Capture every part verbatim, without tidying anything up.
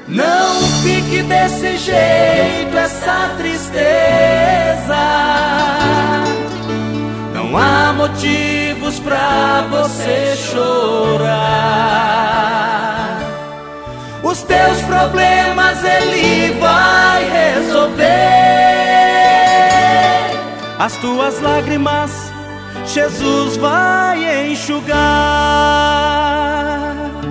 Não fique desse jeito, essa tristeza. Não há motivos pra você chorar. Os teus problemas Ele vai resolver. As tuas lágrimas Jesus vai enxugar.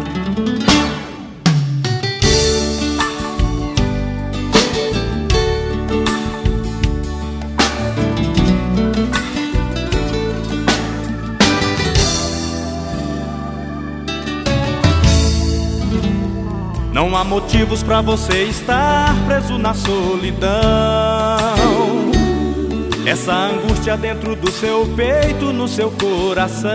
Não há motivos pra você estar preso na solidão. Essa angústia dentro do seu peito, no seu coração.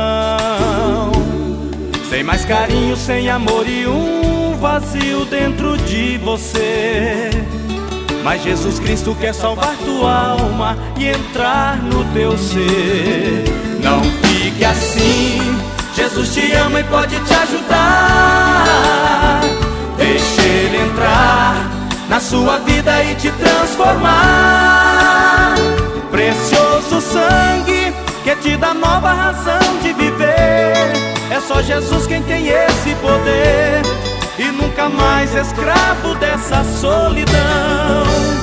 Sem mais carinho, sem amor e um vazio dentro de você. Mas Jesus Cristo quer salvar tua alma e entrar no teu ser. Não fique assim, Jesus te ama e pode te ajudar. Deixe Ele entrar na sua vida e te transformar. Precioso sangue que te dá nova razão de viver. É só Jesus quem tem esse poder. E nunca mais escravo dessa solidão.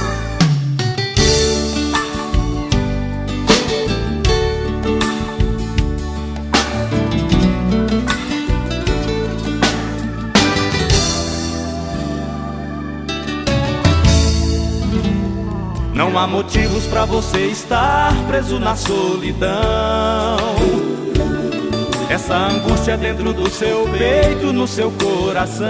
Não há motivos pra você estar preso na solidão. Essa angústia dentro do seu peito, no seu coração.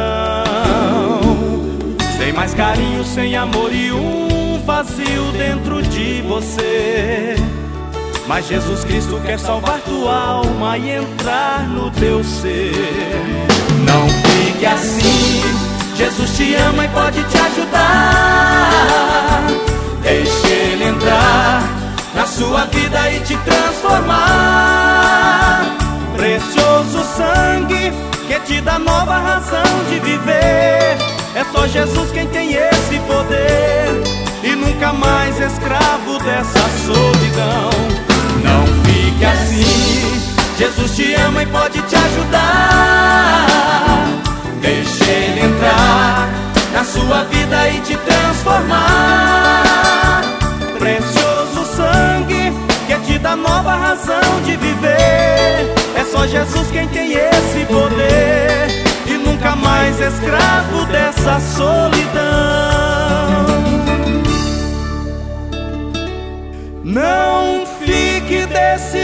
Sem mais carinho, sem amor e um vazio dentro de você. Mas Jesus Cristo quer salvar tua alma e entrar no teu ser. Não fique assim, Jesus te ama e pode te ajudar. Deixe Ele entrar na sua vida e te transformar. Precioso sangue que te dá nova razão de viver. É só Jesus quem tem esse poder. E nunca mais escravo dessa solidão. Não fique assim, Jesus te ama e pode te ajudar. Deixe Ele entrar na sua vida e te transformar. Precioso sangue que te dá nova razão de viver. É só Jesus quem tem esse poder. E nunca mais escravo dessa solidão. Não fique desse